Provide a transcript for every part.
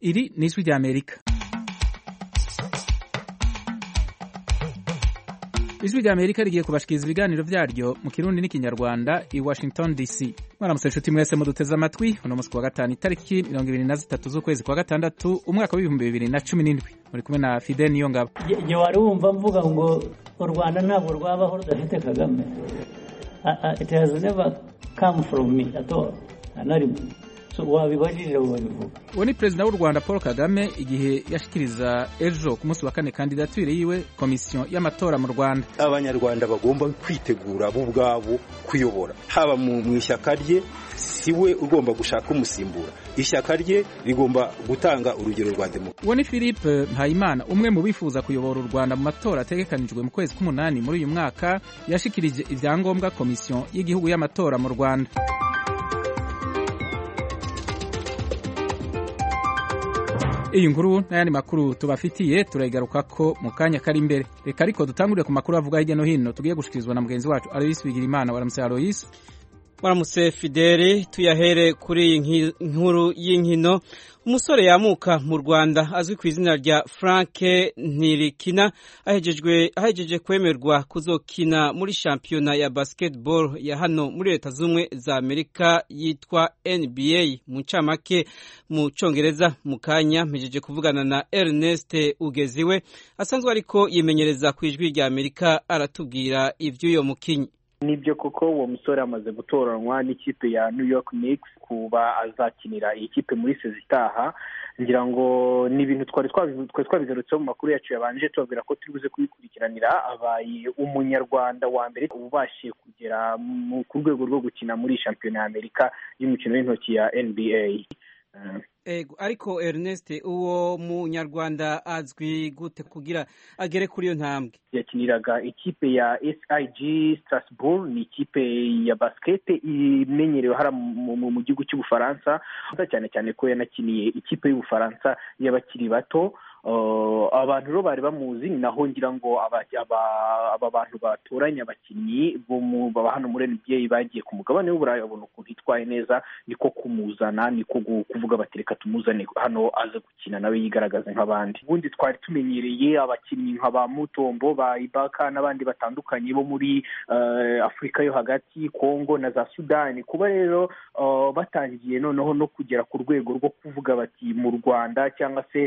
Iri ni Ijwi ry'Amerika. Ijwi ry'Amerika rigiye kubashikiriza ibiganiro vyaryo mu Kirundi n'ikinyarwanda i Washington DC. Mwaramutse nshuti mwese muduteze amatwi, uno musi wa gatanu itariki 23 z'ukwezi kwa gatandatu umwaka wa 2017. Muri kumwe na Fidel Niyongabo. Je warumva mvuga ngo u Rwanda ntabwo rwabaho rudafite Kagame. It has never come from me at all. So wabibajije wabivuga. Uwo ni President w'u Rwanda Paul Kagame igihe yashikiriza ejo ku munsi wa kane kandidatire yiwe komisiyo y'amatora mu Rwanda. Abanyarwanda bagomba kwitegura bo ubwabo kuyobora. Haba mu ishyaka rye siwe ugomba gushaka umusimbura. Ishyaka rye rigomba gutanga urugero rwa demokarasi. Uwo ni Philippe Mpayimana umwe mu bifuza kuyobora u Rwanda mu matora ategekanijwe mu kwezi k'umunani muri uyu mwaka, yashikirije ivyangombwa komisiyo y'igihugu y'amatora mu Rwanda. Iyi nkuru n'ayandi makuru tubafitiye turayigarukako mu kanya kari imbere. Reka ariko dutangurire ku makuru avuga hirya no hino tugiye gushikirizwa na mugenzi wacu Alois Bigirimana. Waramutse Alois. Waramutse Fideli. Tuyahere kuri iyi nkuru y'inkino. Umusore yamuka mu Rwanda azwi ku izina rya Frank Ntilikina ahejeje kwemerwa kuzokina muri shampiyona ya basketball ya hano muri Leta Zunze za Amerika yitwa NBA mu ncamake mu Congereza. Mu kanya mpejeje kuvugana na Ernest Ugeziwe asanzwe ariko yimenyereza ku Ijwi rya Amerika, aratubwira ivy'uyo mukinyi. Nibyo koko uwo musore amaze gutoranwa n'ikipe ya New York Knicks kuba azakinira iyi kipe muri sezitaha. Ngira ngo ni ibintu twari twabigarutseho mu makuru yacu yabanje tubabwira ko turi buze kubikurikiranira. Abaye umunyarwanda wa mbere ubashije kugera ku rwego rwo gukina muri shampiyona ya Amerika y'umukino w'intoki ya NBA. Ariko Ernest, uwo munyarwanda azwi gute kugira agere kuri iyo ntambwe? Yakiniraga ikipe ya SIG Strasbourg, ni ikipe ya basket imenyerewe hara mu gihugu cy'Ubufaransa, cyane cyane ko yanakiniye ikipe y'Ubufaransa y'abakiri bato. Abantu rero bari bamuzi, naho ngira ngo aba bantu batoranya abakinnyi bo hano muri NBA bagiye ku mugabane w'Uburayi babona ukuntu hitwaye neza, niko kumuzana, niko kuvuga bati reka tumuzane hano aze gukina nawe yigaragaze nk'abandi. Ubundi twari tumenyereye abakinnyi nk'aba Mutombo, ba Ibaka n'abandi batandukanye bo muri Afrika yo hagati, Kongo na za Sudani. Kuba rero batangiye noneho no kugera ku rwego rwo kuvuga bati mu Rwanda cyangwa se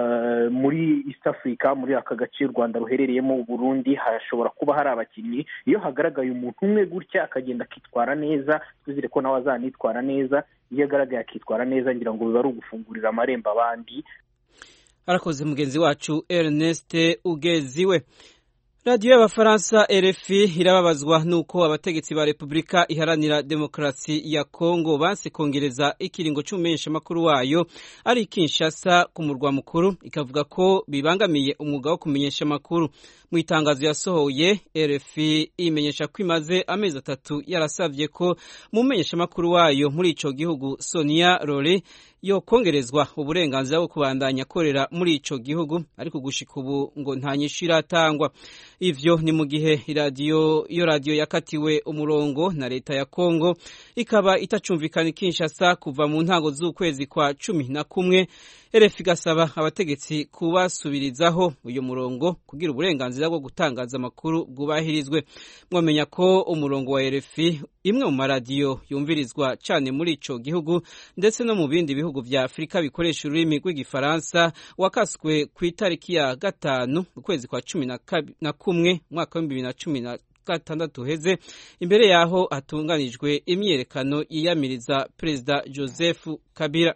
muri East Africa, muri aka gace u Rwanda ruherereyemo, u Burundi, hashobora kuba hari abakinnyi, iyo hagaragaye umuntu umwe gutya akagenda akitwara neza, twizere ko nawe azanitwara neza. Iyo agaragaye akitwara neza, ngira ngo biba ari ugufungurira amarembo abandi. Arakoze mugenzi wacu Ernest Ugeziwe. Radio y'Abafaransa RFI irababazwa nuko abategetsi ba Republika Iharanira Demokarasi ya Kongo banse kongereza ikiringo cy'umumenyesha makuru wayo ari Kinshasa ku murwa mukuru, ikavuga ko bibangamiye umwuga wo kumenyesha makuru. Mu itangazo yasohoye, RFI imenyesha ko imaze amezi 3 yarasavye ko mu menyesha makuru wayo muri ico gihugu Sonia Role yo kongerezwa uburenganzira bwo kubandanya korera muri ico gihugu, ariko gushika ubu ngo nta nyishu iratangwa. Ivyo ni mu gihe radio yakatiwe umurongo na leta ya Kongo, ikaba itacumvikana Kinshasa kuva mu ntango z'ukwezi kwa 11. RFI gasaba abategetsi kubasubirizaho uyu murongo kugira uburenganzira bwo gutangaza amakuru bwubahirizwe. Mwamenya ko umurongo wa RFI imwe mu maradiyo yumvirizwa cyane muri ico gihugu ndetse no mu bindi bihugu vya Afrika bikoresha ururimi rw'igifaransa wakaswe ku itariki ya 5 ukwezi kwa 11 mwaka wa 2016 heze, imbere yaho hatunganijwe imyerekano yiyamiriza Perezida Joseph Kabila.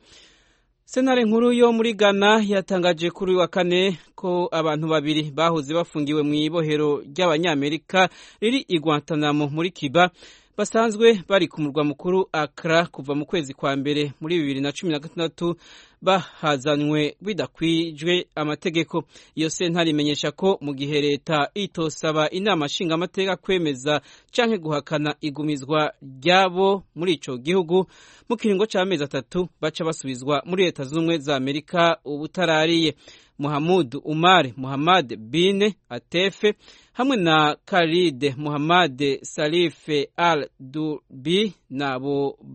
Sentare nkuru yo muri Ghana yatangaje kuri wa kane ko abantu babiri bahoze bafungiwe mu ibohero ry'Abanyamerika riri i Guantanamo muri Cuba basanzwe bari ku murwa mukuru Accra kuva mu kwezi kwa mbere muri 2016 bahazanywe bidakwijwe amategeko. Iyo sentare imenyesha ko mu gihe leta itosaba inama nshinga amateka kwemeza canke guhakana igumizwa ryabo muri ico gihugu mu kiringo c'amezi 3 baca basubizwa muri Leta Zunze za Amerika ubutarariye. Mohamed Umar Mohamed bin Atefe hamwe na Khalid Mohamed Salif Al-Dubi nabo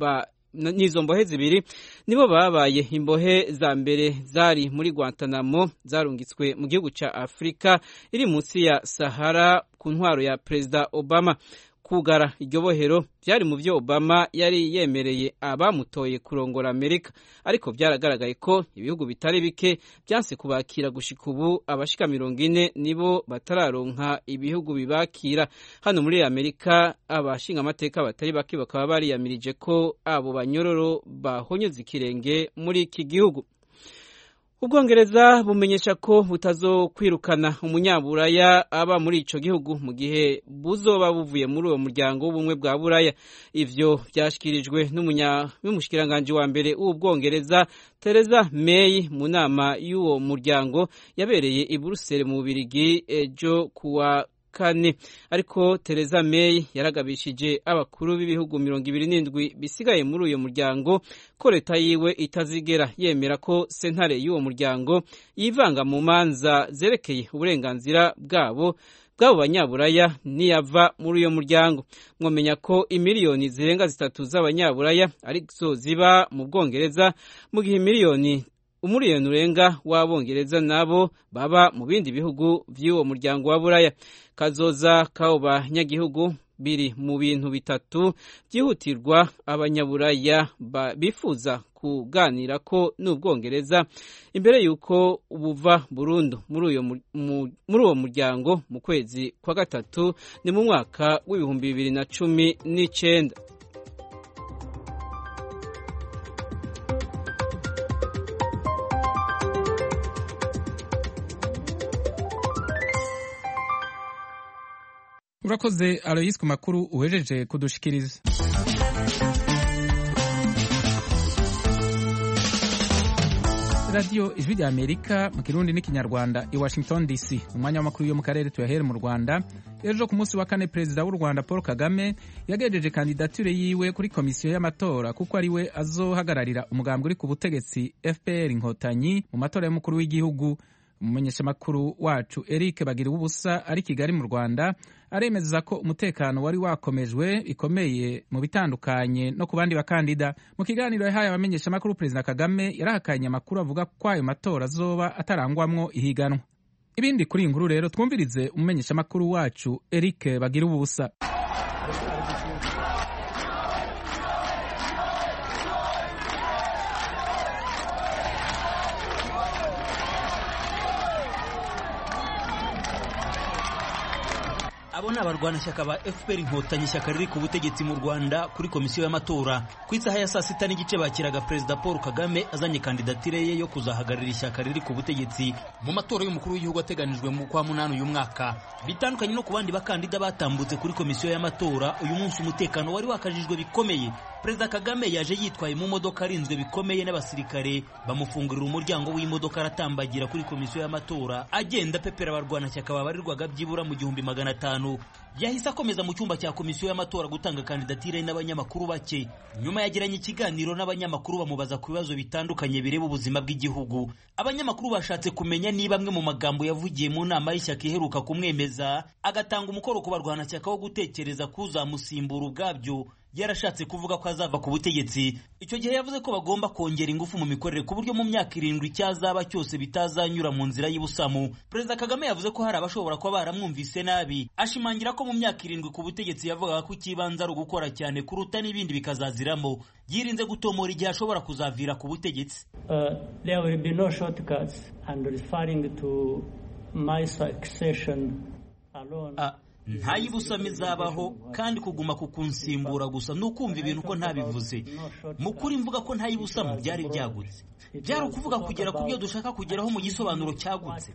n'izo mbohe zibiri nibo babaye imbohe za mbere zari muri Guantanamo zarungitswe mu gihugu ca Afrika iri munsi ya Sahara ku ntwaro ya Perezida Obama. Kugara iryo bohero byari mu byo Obama yari yemereye abamutoye kurongora Amerika, ariko byaragaragaye ko ibihugu bitari bike byanse kubakira gushika ubu abashika 40 nibo batararonka ibihugu bibakira. Hano muri Amerika abashinga amateka batari bake bakaba bariyamirije ko abo banyororo bahonyeze ikirenge muri iki gihugu. Ubwongereza bumenyesha ko butazokwirukana umunyaburaya aba muri ico gihugu mu gihe buzoba buvuye muri uwo muryango w'ubumwe bwa Buraya. Ivyo byashikirijwe n'umushikiranganje wa mbere w'Ubwongereza Theresa May mu nama y'uwo muryango yabereye i Brussels mu Bubiligi ejo kuwa kane. Ariko Theresa May yaragabishije abakuru b'ibihugu 27 bisigaye muri uyo muryango ko leta yiwe itazigera yemera ko sentare y'uwo muryango yivanga mu manza zerekeye uburenganzira bwabo banyaburaya niyava muri uyo muryango. Mwomenya ko imiliyoni zirenga 3 z'abanyaburaya arizo ziba mu Bwongereza mu gihe umuriyoni urenga w'Abongereza nabo baba mu bindi bihugu by'uwo muryango wa Buraya. Kazoza k'abo banyagihugu biri mu bintu bitatu byihutirwa abanyaburaya bifuza kuganira ko n'Ubwongereza imbere yuko buva burundu muri uwo muryango mu kwezi kwa gatatu ni mu mwaka w'ibihumbi 2019. Urakoze Alois ku makuru uhejeje kudushikiriza. Radio Ijwi rya Amerika mu Kirundi n'Ikinyarwanda i Washington DC. Umwanya w'amakuru yo mu karere tuyahere mu Rwanda. Ejo ku munsi wa kane Perezida w'u Rwanda Paul Kagame yagejeje kandidature yiwe kuri komisiyo y'amatora kuko ari we azohagararira umugambwe uri ku butegetsi FPR Inkotanyi mu matora y'umukuru w'igihugu. Umumenyeshamakuru wacu Eric Bagira ubusa ari Kigali mu Rwanda aremeza ko umutekano wari wakomejwe bikomeye mu bitandukanye no ku bandi bakandida. Mu kiganiro yahaye abamenyeshamakuru Perezida Kagame yarahakanye amakuru avuga ko ayo matora azoba atarangwamwo ihiganwa. Ibindi kuri iyi nkuru rero twumvirize umumenyeshamakuru wacu Eric Bagira ubusa. Abo ni abarwanashyaka ba FPR Inkotanyi, ishyaka riri ku butegetsi mu Rwanda, kuri komisiyo y'amatora. Ku isaha ya 6:30 bakiraga Perezida Paul Kagame azanye kandidatire ye yo kuzahagararira ishyaka riri ku butegetsi mu matora y'umukuru w'igihugu ateganijwe mu kwa 8 uyu mwaka. Bitandukanye no ku bandi bakandida batambutse kuri komisiyo y'amatora, uyu munsi umutekano wari wakajijwe bikomeye. Perezida Kagame yaje yitwaye mu modoka arinzwe bikomeye n'abasirikare, bamufungurira umuryango w'imodoka aratambagira kuri komisiyo y'amatora agenda pepera abarwanashyaka babarirwaga byibura mu 1500. Yahise akomeza mu cyumba cya komisiyo y'amatora gutanga kandidatire n'abanyamakuru bake. Nyuma yagiranye ikiganiro n'abanyamakuru bamubaza ku bibazo bitandukanye bireba ubuzima bw'igihugu. Abanyamakuru bashatse kumenya niba amwe mu magambo yavugiye mu nama y'ishyaka iheruka kumwemeza agatanga umukoro ku barwanashyaka wo gutekereza kuzamusimbura ubwabyo yarashatse kuvuga ko azava ku butegetsi. Icyo gihe yavuze ko bagomba kongera ingufu mu mikorere ku buryo mu myaka 7 cyazaba cyose bitazanyura mu nzira y'ubusamu. Perezida Kagame yavuze ko hari abashobora kuba baramwumvise nabi, ashimangira ko mu myaka 7 ku butegetsi yavugaga ko ikibanza ari ugukora cyane kuruta n'ibindi bikazaziramo. Yirinze gutomora igihe ashobora kuzavira ku butegetsi. There will be no shortcuts, and referring to my succession alone. Ntayibusamo izabaho kandi kuguma kukunsimbura gusa nukumva ibintu ko ntabivuze. Mukuri mvuga ko ntayibusamo byari byagutse. Byari ukuvuga kugera ku byo dushaka kugeraho mu gisobanuro cyagutse.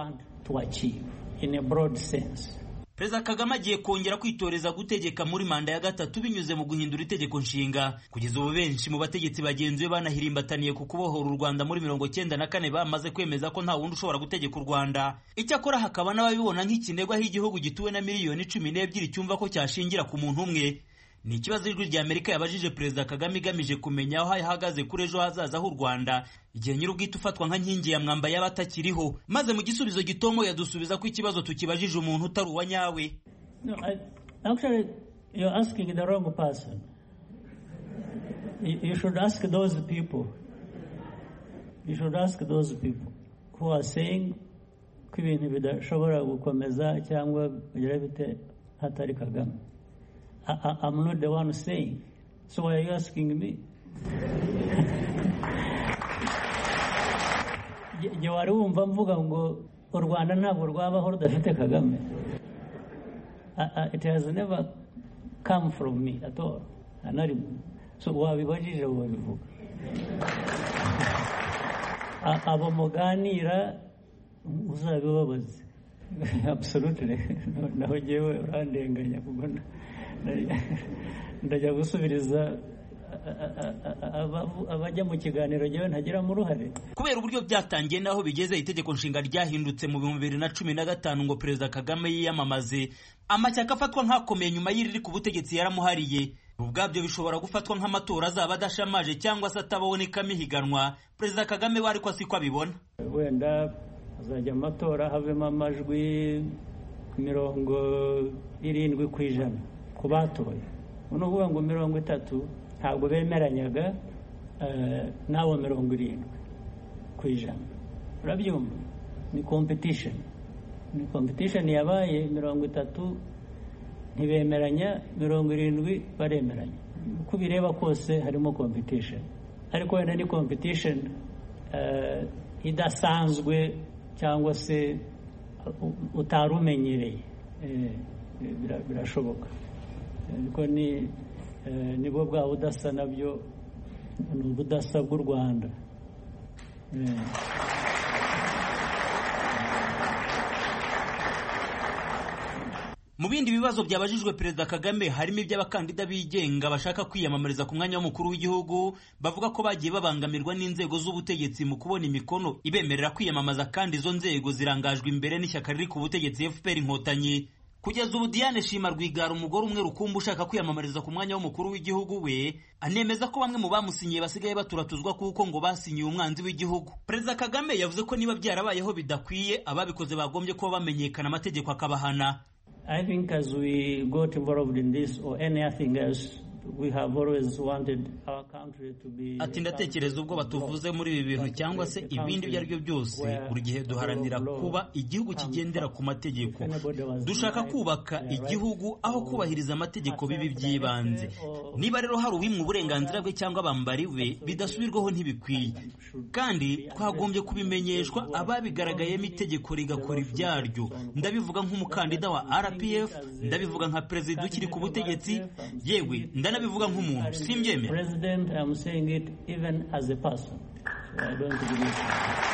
Perezida Kagame agiye kongera kwitoreza gutegeka muri manda ya gatatu binyuze mu guhindura itegeko nshinga. Kugeza ubu benshi mu bategetsi bagenzi be banahirimbataniye ku kubohora u Rwanda muri 1994 bamaze kwemeza ko nta wundi ushobora gutegeka u Rwanda. Icyakora hakaba n'ababibona nk'ikinego aho igihugu gituwe na miliyoni 12 cyumva ko cyashingira ku muntu umwe. Ni ikibazo Ijwi rya Amerika yabajije Perezida Kagame igamije kumenya aho ahagaze kuri ejo hazaza h'u Rwanda igihe nyir'ubwite ufatwa nka nkingi ya mwamba y'abatakiriho. Maze mu gisubizo gitomo yadusubiza ko ikibazo tukibajije umuntu utari uwa nyawe. No, actually you're asking the wrong person. You should ask those people. You should ask those people who are saying ko ibintu bidashobora gukomeza cyangwa bigira bite hatari Kagame. I'm not the one saying. So why are you asking me? Jye wari wumva mvuga ngo u Rwanda ntabwo rwabaho rudafite Kagame. It has never come from me at all. So wabibajije wabivuga. Abo muganira uzabibabaze. Absolutely. Naho jewe urandenganya kuko ndajya gusubiriza abajya mu kiganiro jewe ntagiramo uruhare. Kubera uburyo byatangiye naho bigeze itegeko nshinga ryahindutse mu 2015 ngo Perezida Kagame yiyamamaze, amashyaka afatwa nk'akomeye nyuma y'iriri ku butegetsi yaramuhariye. Ubwabyo bishobora gufatwa nk'amatora azaba adashamaje cyangwa se atabonekamo ihiganwa. Perezida Kagame wari ko siko abibona. Wenda azajya amatora havemo amajwi 70% ku batoye. Uno uvuga ngo 30 ntabwo bemeranyaga n'abo 70%. Urabyumva? Ni competition. Ni competition yabaye 30 ntibemeranya, 70 baremeranya. Uko bireba kose harimo competition. Ariko wenda ni competition idasanzwe cyangwa se utarumenyereye. Birashoboka. Ariko nibwo bwa budasa nabyo ni ubudasa bw'u Rwanda. Mu bindi bibazo byabajijwe Perezida Kagame harimo iby'abakandida bigenga bashaka kwiyamamariza ku mwanya w'umukuru w'igihugu, bavuga ko bagiye babangamirwa n'inzego z'ubutegetsi mu kubona imikono ibemerera kwiyamamaza, kandi izo nzego zirangajwe imbere n'ishyaka riri ku butegetsi FPR Inkotanyi. Kugeza ubu Diane Shima Rwigara, umugore umwe rukumbi ushaka kwiyamamariza ku mwanya w'umukuru w'igihugu, we anemeza ko bamwe mu bamusinyiye basigaye baturatuzwa kuko ngo basinyiye umwanzi w'igihugu. Perezida Kagame yavuze ko niba byarabayeho bidakwiye, ababikoze bagombye kuba bamenyekana, amategeko akabahana. I think as we got involved in this or anything else, we have always wanted our country to be. Ati ndatekereza ubwo batuvuze muri ibi bintu cyangwa se ibindi byo aribyo byose, buri gihe duharanira kuba igihugu kigendera ku mategeko. Dushaka kubaka igihugu aho kubahiriza amategeko bibi byibanze. Niba rero hari uwimwe uburenganzira bwe cyangwa abambari we, bidasubirwaho ntibikwiye. Kandi twagombye kubimenyeshwa ababigaragayemo itegeko rigakora ibyaryo. Ndabivuga nk'umukandida wa RPF, ndabivuga nka perezida ukiri ku butegetsi, yewe ndanabivuga nk'umuntu. Simbyemera. President, I'm saying it even as a person. So I don't believe it.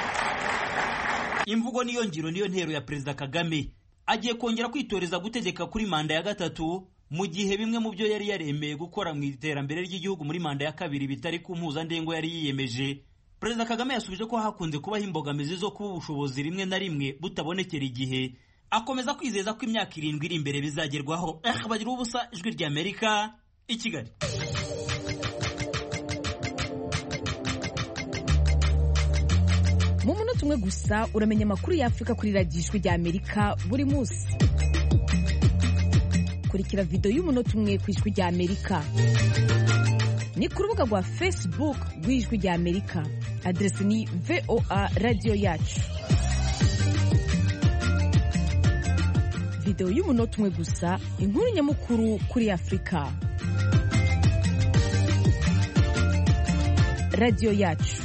Imvugo niyo ngiro niyo ntero ya Perezida Kagame. Agiye kongera kwitoreza gutegeka kuri manda ya gatatu, mu gihe bimwe mu byo yari yaremeye gukora mu iterambere ry'igihugu muri manda ya kabiri bitari ku mpuzandengo yari yiyemeje. Perezida Kagame yasubije ko hakunze kubaho imbogamizi zo kuba ubushobozi rimwe na rimwe butabonekera igihe. Akomeza kwizeza ko imyaka 7 iri imbere bizagerwaho. Bagira ubusa, Ijwi ry'Amerika, i Kigali. Mu munota umwe gusa uramenya amakuru y'Afrika kuri radiyo Ijwi ry'Amerika buri munsi. Kurikira video y'umunota umwe ku Ijwi ry'Amerika. Ni ku rubuga rwa Facebook rw'Ijwi ry'Amerika. Adresi ni VOA Radio Yacu. Video y'umunota umwe gusa, inkuru nyamukuru kuri Afrika. Radio Yacu.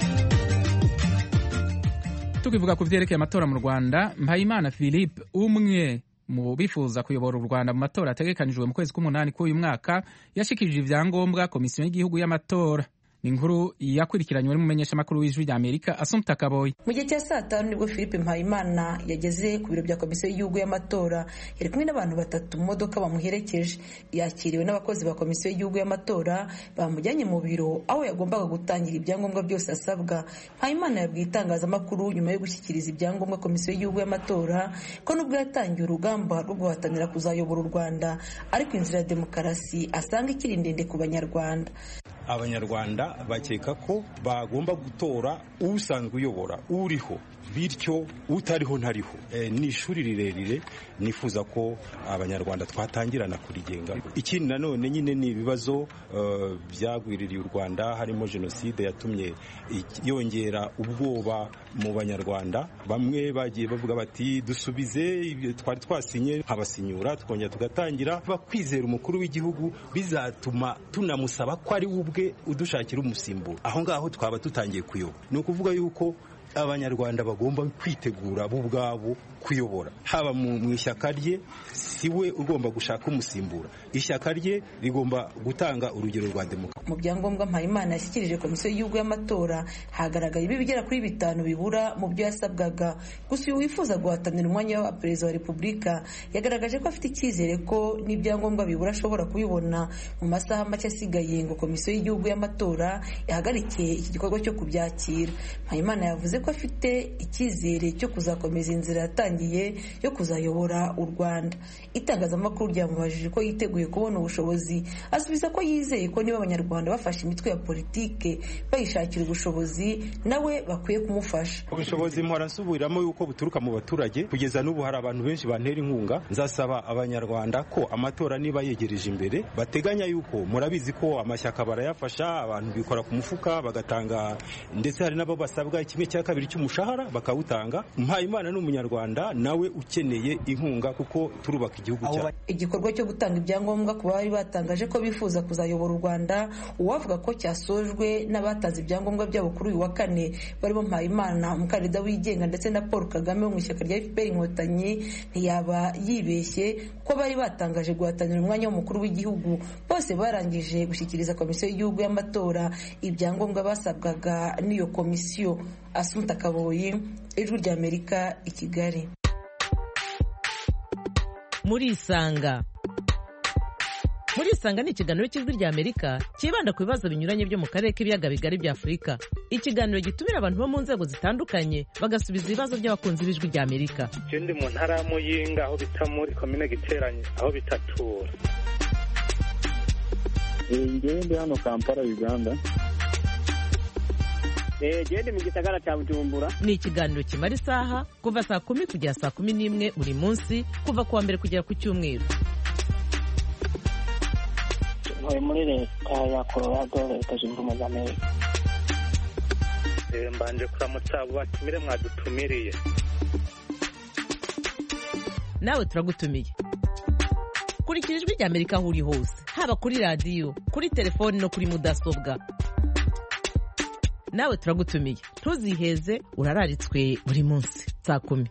Tukivuga ku vyerekeye amatora mu Rwanda, Mpayimana Philippe, umwe mu bifuza kuyobora u Rwanda mu matora ategekanijwe mu kwezi k'umunani k'uyu mwaka, yashikirije ivyangombwa komisiyo y'igihugu y'amatora. Ni inkuru yakurikiranywe n'umumenyeshamakuru w'Ijwi ry'Amerika Assumpta Kaboyi. Mu gihe cya saa 5 nibwo Philippe Mpayimana yageze ku biro bya komisiyo y'igihugu y'amatora, yari kumwe n'abantu 3 mu modoka bamuherekeje. Yakiriwe n'abakozi ba komisiyo y'igihugu y'amatora, bamujyanye mu biro aho yagombaga gutangira ibyangombwa byose asabwa. Mpayimana yabwiye itangazamakuru nyuma yo gushyikiriza ibyangombwa komisiyo y'igihugu y'amatora ko nubwo yatangiye urugamba rwo guhatanira kuzayobora u Rwanda, ariko inzira ya demokarasi asanga ikiri ndende ku Banyarwanda. abanyarwanda bakeka ko bagomba gutora usanzwe uyobora uriho, bityo utariho ntariho. Ni ishuri rirerire nifuza ko abanyarwanda twatangirana kurigenga. Ikindi nanone nyine ni ibibazo byagwiririye u Rwanda, harimo jenoside yatumye yongera ubwoba mu banyarwanda. Bamwe bagiye bavuga bati dusubize twari twasinye, nkabasinyura tukongera tugatangira. Bakwizera umukuru w'igihugu bizatuma tunamusaba ko ari we ubwe udushakira umusimburo. Aho ngaho twaba tutangiye kuyoba. Ni ukuvuga yuko abanyarwanda bagomba kwitegura bo ubwabo kuyobora, haba mu ishyaka rye si we ugomba gushaka umusimbura. Ishyaka rye rigomba gutanga urugero rwa demokarasi. Mu byangombwa Mpayimana yashyikirije komisiyo y'igihugu y'amatora hagaragaye ibigera kuri 5 bibura mu byo yasabwaga. Gusa uyu wifuza guhatanira umwanya wa perezida wa repubulika yagaragaje ko afite icyizere ko n'ibyangombwa bibura ashobora kubibona mu masaha make asigaye ngo komisiyo y'igihugu y'amatora yahagarikiye iki gikorwa cyo kubyakira. Mpayimana yavuze ko afite icyizere cyo kuzakomeza inzira yatangiye yo kuzayobora u Rwanda. Itangazamakuru ryamubajije ko yiteguye kubona ubushobozi, asubiza ko yizeye ko niba abanyarwanda bafashe imitwe ya politike bayishakira ubushobozi nawe bakwiye kumufasha. Ubushobozi mpora nsubiramo yuko buturuka mu baturage. Kugeza n'ubu hari abantu benshi bantera inkunga. Nzasaba abanyarwanda ko amatora niba yegereje imbere bateganya yuko, murabizi ko amashyaka barayafasha, abantu bikora ku mufuka bagatanga, ndetse hari nabo basabwa 1/2 cy'umushahara bakawutanga. Mpayimana n'umunyarwanda nawe ukeneye inkunga kuko turubaka igihugu cyacu. Igikorwa cyo gutanga ibyangombwa ku bari batangaje ko bifuza kuzayobora u Rwanda, uwavuga ko cyasojwe n'abatanze ibyangombwa byabo kuri uyu wa 4 barimo Mpayimana, umukandida wigenga, ndetse na Paul Kagame wo mu ishyaka rya FPR Inkotanyi, ntiyaba yibeshye ko bari batangaje guhatanira umwanya w'umukuru w'igihugu. Bose barangije gushyikiriza komisiyo y'igihugu y'amatora ibyangombwa basabwaga n'iyo komisiyo. Assunta Kaboyi, Ijwi ry'Amerika, i Kigali. Murisanga ni ikiganiro cy'Ijwi ry'Amerika kibanda ku bibazo binyuranye byo mu karere k'ibiyaga bigari bya Afurika. Ikiganiro gitumira abantu bo mu nzego zitandukanye bagasubiza ibibazo by'abakunzi b'Ijwi ry'Amerika. Ndi mu ntara ya Muyinga, aho bita muri komine Giteranye, aho bita Tura. Ndi hano Kampala, Uganda. Gende mu gisagara cya Bujumbura. Ni ikiganiro kimara isaha kuva saa 10 kugera saa 11 buri munsi, kuva kuwa mbere kugera ku cyumweru. Ntuye muri leta ya Colorado, Leta Zunze Ubumwe za Amerika. Mbanje kuramutsa abo batumire mwadutumiriye. Nawe turagutumiye. Kurikira Ijwi ry'Amerika aho uri hose, haba kuri radio, kuri telefone no kuri mudasobwa. Nawe turagutumiye, ntuziheze, urararitswe buri munsi saa 10.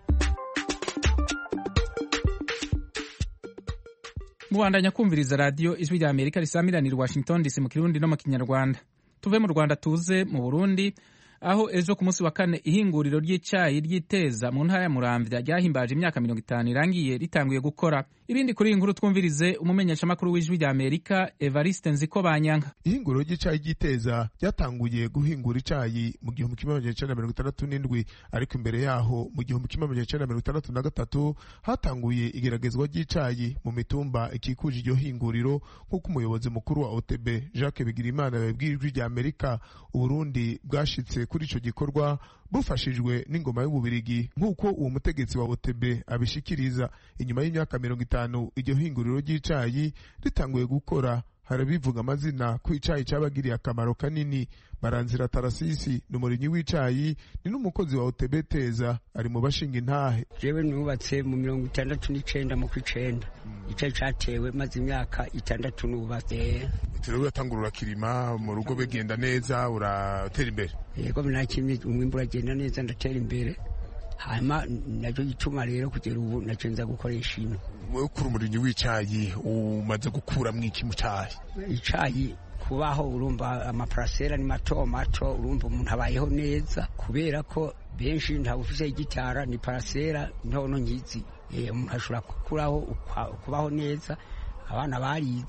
Mubandanya kumviriza radio Ijwi ry'Amerika risamiranira Washington DC mu Kirundi no mu Kinyarwanda. Tuve mu Rwanda tuze mu Burundi, aho ejo ku munsi wa 4 ihinguriro ry'icyayi ry'Iteza mu ntara ya Muramvya ryahimbaje imyaka 50 irangiye ritanguye gukora. Ibindi kuri inkuru twumvirize umumenyeshamakuru w'Ijwi ry'Amerika Evariste Nzikobanyanka. Ihinguriro ry'icyayi ry'Iteza ryatanguye guhingura icyayi mu 1967, ariko imbere yaho mu 1963 hatanguye igeragezwa ry'icyayi mu mitumba ikikuje iryo hinguriro, nk'uko umuyobozi mukuru wa OTB Jacques Bigirimana yabwiye Ijwi ry'Amerika. Uburundi bwashitse kuri ico gikorwa bufashijwe n'ingoma y'Ububirigi, nk'uko uwo mutegetsi wa OTB abishikiriza. Inyuma y'imyaka 50 iryo hinguriro ry'icyayi ritanguye gukora, harabivuga amazina ko icyayi cyabagiriye akamaro kanini. Baranzira Tarasisi n'umurinyi w'icyayi ni n'umukozi wa OTB Teza, ari mu bashinga intahe. Jewe nubatse mu 69 mu kw'icenda. Icyayi cyatewe maze imyaka 6 nubatse. Rero uratangurura kirima mu rugo begenda neza, uratera imbere. Yego binakimye, umwimbu uragenda neza, ndatera imbere. Hanyuma nacyo gituma rero kugera ubu nacenza gukoresha ino. Wewe kuri umurinyi w'icyayi umaze gukura mwiki mu cyayi? Icyayi kubaho, urumva amaparasera ni mato mato, urumva umuntu abayeho neza kubera ko benshi nta ufise igitara, ni parasera ntono nyizi. Umuntu ashobora gukuraho kubaho neza, abana barize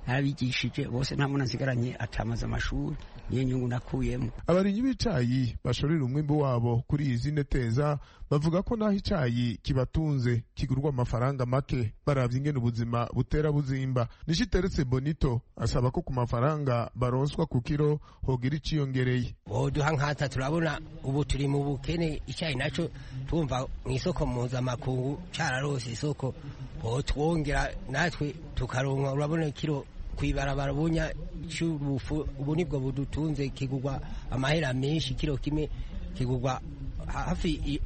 narabigishije bose nta muntu nsigaranye atamaze amashuri niyo nyungu nakuyemo. Abarimyi b'icayi bashorera umwimbu wabo kuri izi neteza bavuga ko naho icayi kibatunze kigurwa amafaranga make baravye ingene ubuzima butera buzimba. Nishiteretse Bonito asaba ko ku mafaranga baronswa ku kiro hogira iciyongereye. Boduha nkata turabona ubu turi mu bukene, icayi naco tumva mw'isoko mpuzamakungu cararose isoko, twongera natwe tukaronka. Urabona kiro kwibarabara bunya cy'ubufu ubu nibwo budutunze, kigurwa amahera menshi, kiro kimwe kigurwa hafi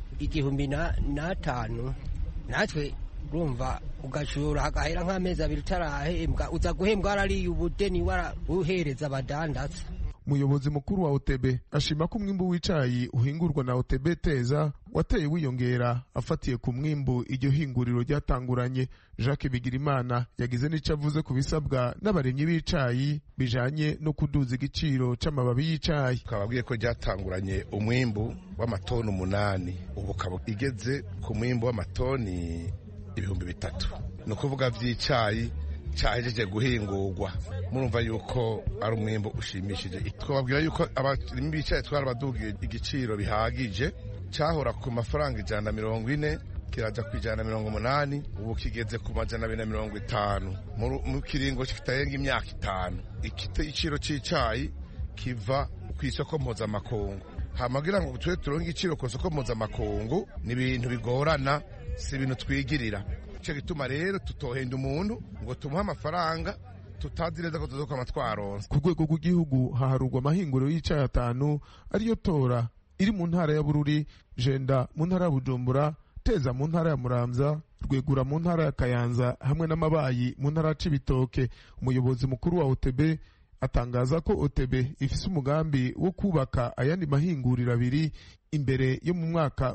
1500. natwe urumva ugashora hagahera nk'amezi abiri utarahembwa, uza guhembwa arariye ubudeni uhereza abadandatsa. Umuyobozi mukuru wa OTB ashima ko umwimbu w'icayi uhingurwa na OTB Teza wateye wiyongera afatiye ku mwimbu iryo hinguriro ryatanguranye. Jacques Bigirimana yagize n'ico avuze ku bisabwa n'abarimyi b'icayi bijanye no kuduza igiciro c'amababi y'icayi. Kababwiye ko ryatanguranye umwimbu w'amatoni 8, ubu kaba igeze ku mwimbu w'amatoni 3000. No kuvuga vy'icayi cyahejeje guhingurwa. Murumva yuko ari umwimbo ushimishije. Twababwira yuko abarimyi b'icayi twarabadugiye igiciro bihagije, cyahora ku mafaranga 140 kiraja ku 180, ubu kigeze ku 250 mu kiringo kitarenga imyaka 5. Igiciro cy'icayi kiva ku isoko mpuzamakungu. Hamagira ngo twe turonke igiciro ku isoko mpuzamakungu ni ibintu bigorana, si ibintu twigirira. Cyo gituma rero tutohenda umuntu ngo tumuhe amafaranga tutazi neza ko tuzoka amatwaronse. Ku rwego rw'igihugu haharurwa amahinguriro y'icayi 5 ariyo Tora iri mu ntara ya Bururi, Jenda mu ntara ya Bujumbura, Teza mu ntara ya Muramvya, Rwegura mu ntara ya Kayanza hamwe n'Amabayi mu ntara ya Cibitoke. Umuyobozi mukuru wa OTB atangaza ko OTB ifise umugambi wo kubaka ayandi mahinguriro 2 imbere yo mu mwaka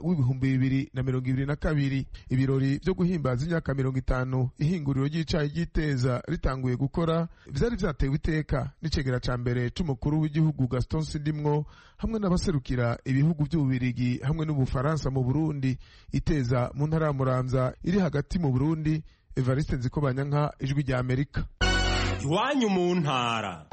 w'2022. Ibirori byo guhimbaza imyaka 50 ihinguriro ry'icayi ry'Iteza ritanguye gukora vyari vyatewe iteka n'icegera ca mbere c'umukuru w'igihugu Gaston Sindimwo hamwe n'abaserukira ibihugu by'Ububirigi hamwe n'Ubufaransa mu Burundi. Iteza mu ntara ya Muramvya iri hagati mu Burundi. Evariste Nzikobanyanka, Ijwi rya Amerika. Iwanyu mu ntara.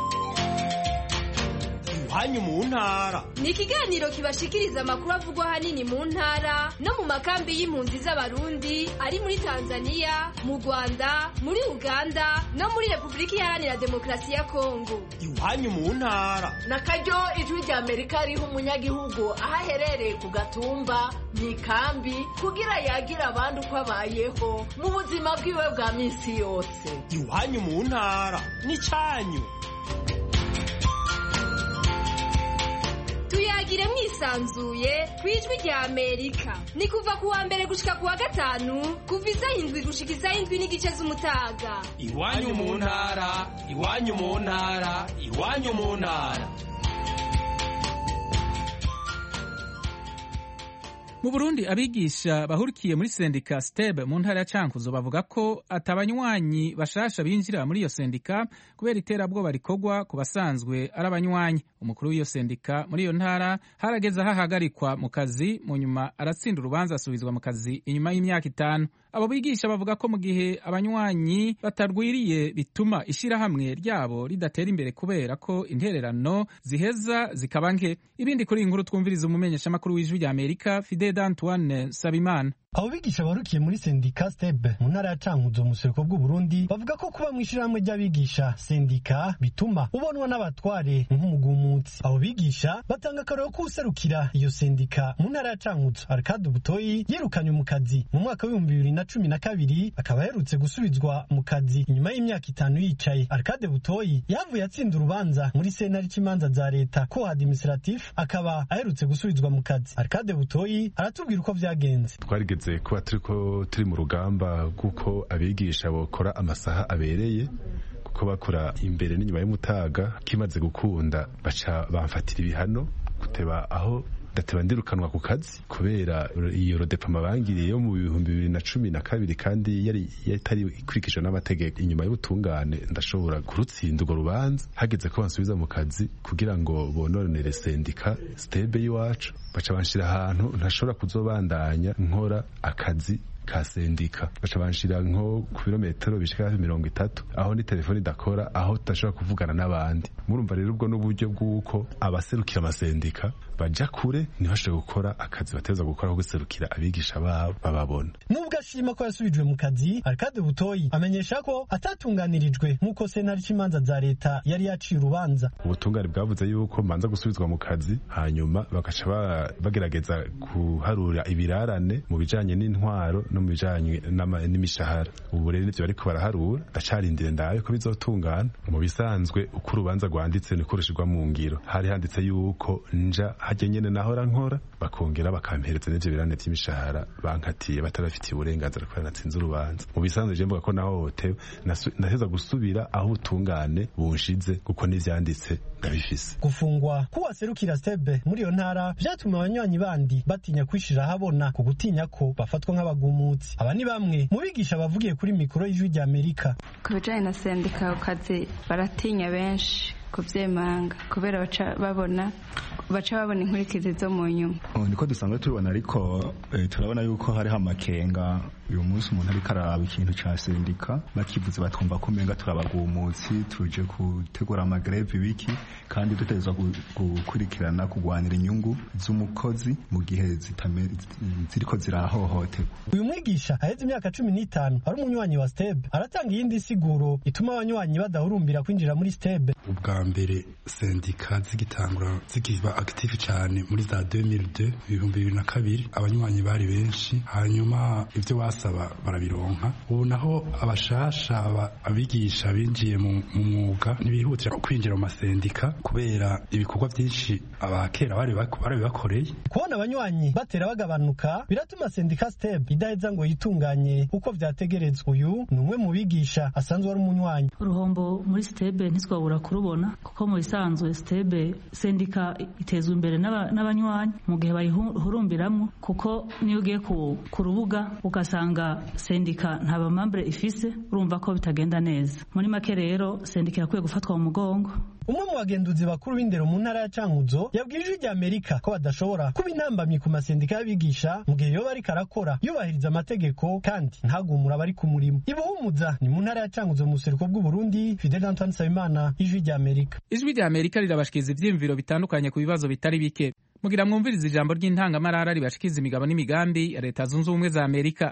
Iwanyu mu ntara ni ikiganiro kibashikiriza amakuru avugwa hanini mu ntara no mu makambi y'impunzi z'abarundi ari muri Tanzania, mu Rwanda, muri Uganda no muri Repubulika Iharanira Demokarasi ya Kongo. Iwanyu mu ntara na karyo Ijwi rya Amerika riha umunyagihugu aho aherereye ku gatumba mu ikambi kugira yagira abandi uko abayeho mu buzima bwiwe bwa minsi yose. Iwanyu mu ntara ni cyanyu. Tuyagire mwisanzuye kwijwi rya Amerika. Ni kuva ku wa mbere gushika ku wa gatanu kuva 7 gushika 7 n'igice z'umutaga. Iwanyu mu ntara, iwanyu mu ntara, iwanyu mu ntara. Mu Burundi abigisha bahurikiye muri sendika STEB mu ntara ya Cankuzo bavuga ko atabanywanyi bashasha binjira muri iyo sendika kubera iterabwoba rikorwa ku basanzwe ari abanywanyi. Umukuru w'iyo sendika muri iyo ntara harageze ahahagarikwa mu kazi, mu nyuma aratsinda urubanza asubizwa mu kazi inyuma y'imyaka 5. Abo bigisha bavuga ko mu gihe abanywanyi batarwiriye bituma ishirahamwe ryabo ridatera imbere kubera ko intererano ziheza zikaba nke. Ibindi kuri inkuru twumviriza umumenyesha makuru w'Ijwi rya Amerika Fidel Antoine Sabimana. Abo bigisha barukiye muri sendika STEB mu ntara ya Cankuzo mu buseruko bw'u Burundi bavuga ko kuba mu ishirahamwe ry'abigisha sendika bituma ubonwa n'abatware nk'umugumutsi. Abo bigisha batanga akaroro ko userukira iyo sendika mu ntara ya Cankuzo Arcade Butoyi yirukanywe mu kazi mu mwaka wa 2012 akaba aherutse gusubizwa mu kazi inyuma y'imyaka 5 yicaye. Arcade Butoyi yavuye atsinda urubanza muri sentare cy'imanza za leta ko administratif akaba aherutse gusubizwa mu kazi. Arcade Butoyi aratubwira uko vyagenze. Kuba turi mu rugamba kuko abigisha bokora amasaha abereye, kuko bakora imbere n'inyuma y'umutaga. Kimaze gukunda baca bamfatira ibihano guteba aho dateba ndirukanwa ku kazi kubera iyo rodepama bangiriye yo mu 2012 kandi yari yatari ikurikije n'amategeko. Inyuma y'ubutungane ndashobora kurutsinda urwo rubanza, hageze ko bansubiza mu kazi kugira ngo bononere sendika STEB y'iwacu. Baca banshira ahantu ntashobora kuzobandanya nkora akazi ka sendika baca banshira nko ku birometero bishika 30 aho ni telefone idakora aho tudashobora kuvugana n'abandi. Murumva rero ubwo n'uburyo bw'uko abaserukira amasendika baja kure ntibashobore gukora akazi bateza gukora ko guserukira abigisha babo bababona. Nubwo ashima ko yasubijwe mu kazi, Arcade Butoyi amenyesha ko atatunganirijwe nk'uko sentare c'imanza za leta yari yaciye urubanza. Ubutungane bwavuze yuko manza gusubizwa mu kazi hanyuma bagaca bagerageza kuharura ibirarane mu bijanye n'intwaro no mu bijanye n'imishahara. Ubu rero nivyo bariko baraharura, ndacarindire ndabe ko bizotungana. Mu bisanzwe uko urubanza rwanditse niko rushirwa mu ngiro. Hari handitse yuko nja hajye nyene nahora nkora bakongera bakampereza n'ivyo birane vy'imishahara bankatiye batarafitiye uburenganzira ko natsinze urubanza. Mu bisanzwe je mvuga ko nahohotewe naheza gusubira aho ubutungane bunshize kuko n'ivyanditse ndabifise. Gufungwa kuwaserukira Stebe muri iyo ntara vyatumye abanywanyi bandi batinya kwishira habona ku gutinya ko bafatwa nk'abagumutsi. Aba ni bamwe mu bigisha bavugiye kuri mikoro y'Ijwi ry'Amerika. Ku bijanye na sendika ukazi baratinya benshi kuvyemanga kubera baca babona inkurikizi zo mu nyuma. Niko dusanzwe tubibona, ariko turabona yuko hariho amakenga. Uyu munsi umuntu ariko araraba ikintu ca sendika bakivuze batwumva ko umenga turabagumutsi tuje gutegura amagreve biki, kandi dutegerezwa gukurikirana kugwanira inyungu z'umukozi mu gihe ziriko zirahohoterwa. Uyu mwigisha aheze imyaka 15 ari umunywanyi wa Stebe aratanga iyindi siguro ituma abanywanyi badahurumbira kwinjira muri Stebe. Ubwa mbere sendika zigitangura zikiba active cyane muri za 2002 abanywanyi bari benshi, hanyuma ivyo basaba barabironka. Ubu naho abashasha abigisha binjiye mu mwuga ntibihutira kwinjira mu masendika kubera ibikorwa byinshi abakera bari bakoreye. Kubona abanywanyi batera bagabanuka biratuma sendika Stebe idaheza ngo yitunganye uko vyategerezwa. Uyu ni umwe mu bigisha asanzwe ari umunywanyi. Uruhombo muri Stebe ntitwabura kurubona kuko mu bisanzwe Stebe sendika itezwa imbere n'abanywanyi mu gihe bayihurumbiramwo, kuko niyo ugiye ku rubuga ugasanga sendika nta bamambure ifise urumva ko bitagenda neza. Muri make rero sendika yakwiye gufatwa mu mugongo. Umwe mu bagenduzi bakuru b'indero mu ntara ya Cankuzo yabwiye Ijwi ry'Amerika ko badashobora kuba intambamyi ku masendika y'abigisha mu gihe yoba ariko arakora yubahiriza amategeko kandi ntagumura abari ku murimo. Ibuhumuza ni mu ntara ya Cankuzo mu buseruko bw'u Burundi. Fidel Antoine Nsabimana, Ijwi ry'Amerika. Ijwi ry'Amerika rirabashikiza ivyiyumviro bitandukanye ku bibazo bitari bike. Mugira mwumviriza ijambo ry'intangamarara ribashikiza imigabo n'imigambi ya Leta Zunze Ubumwe za Amerika.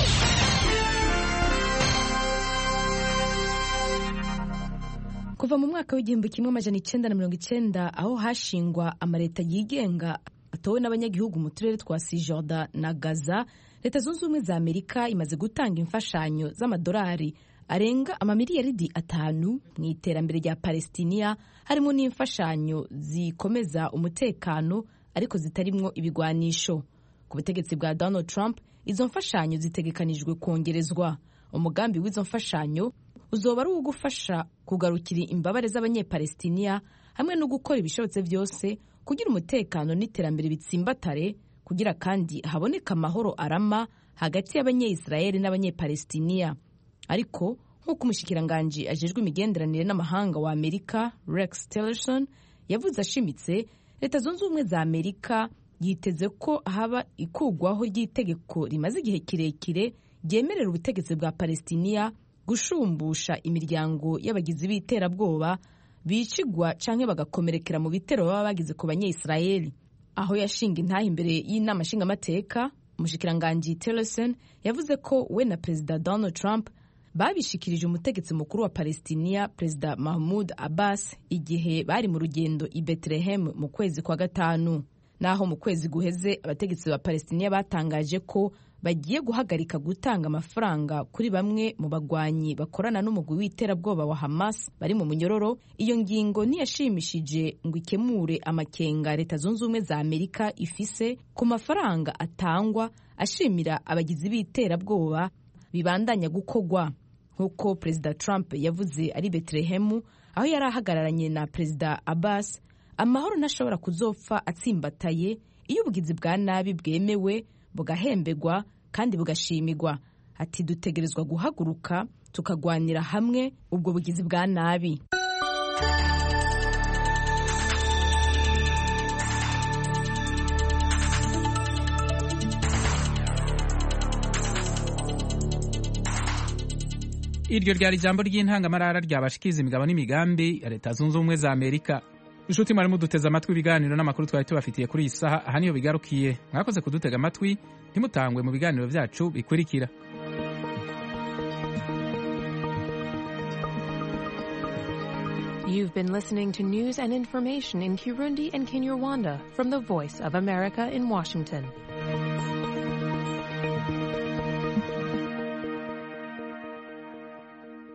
Kuva mu mwaka w'igihumbi kimwe amajana 1990 aho hashingwa amaleta yigenga atowe n'abanyagihugu mu turere twa Cisjordan na Gaza, Leta Zunze Ubumwe za Amerika imaze gutanga imfashanyo z'amadolari arenga amamiliyaridi 5 mu iterambere rya Palestina, harimo n'imfashanyo zikomeza umutekano ariko zitarimwo ibigwanisho. Ku butegetsi bwa Donald Trump, izo mfashanyo zitegekanijwe kongerezwa. Umugambi w'izo mfashanyo uzoba ari ugufasha kugarukira imbabare z'abanyepalestina hamwe no gukora ibishobotse byose kugira umutekano n'iterambere bitsimbatare, kugira kandi haboneka amahoro arama hagati y'abanyeyisirayeli n'abanyepalestina. Ariko nk'uko umushikiranganji ajejwe imigenderanire n'amahanga wa Amerika Rex Tillerson yavuze ashimitse, Leta Zunze Ubumwe za Amerika yiteze ko haba ikugwaho ry'itegeko rimaze igihe kirekire ryemerera ubutegetsi bwa Palestina gushumbusha imiryango y'abagizi b'iterabwoba bicigwa canke bagakomerekera mu bitero baba bagize ku banyeyisirayeli. Aho yashinga intahe imbere y'inama nshingamateka, umushikiranganji Tillerson yavuze ko we na Perezida Donald Trump babishikirije umutegetsi mukuru wa Palestina, Perezida Mahmoud Abbas, igihe bari mu rugendo i Bethlehem mu kwezi kwa gatanu. Naho mu kwezi guheze abategetsi ba Palestina batangaje ko bagiye guhagarika gutanga amafaranga kuri bamwe mu bagwanyi bakorana n'umugwi w'iterabwoba wa Hamas bari mu munyororo. Iyo ngingo ntiyashimishije ngo ikemure amakenga Leta Zunze Ubumwe za Amerika ifise ku mafaranga atangwa ashimira abagizi b'iterabwoba bibandanya gukogwa. Nk'uko Perezida Trump yavuze ari Bethlehem aho yari ahagararanye na Perezida Abbas, amahoro ntashobora kuzopfa atsimbataye iyo ubugizi bwa nabi bwemewe bugahembegwa kandi bugashimirwa. Ati dutegerezwa guhaguruka tukagwanira hamwe ubwo bugizi bwa nabi. iryo ryari ijambo ry'intangamarara ryabashikiza imigabo n'imigambi ya leta zunze ubumwe za Amerika. Inshuti mwari muduteze amatwi ibiganiro n'amakuru twari tubafitiye kuri iyi saha, aha niyo bigarukiye. Mwakoze kudutega amatwi, ntimutangwe mu biganiro byacu bikurikira. You've been listening to news and information in Kirundi and Kinyarwanda from the Voice of America in Washington.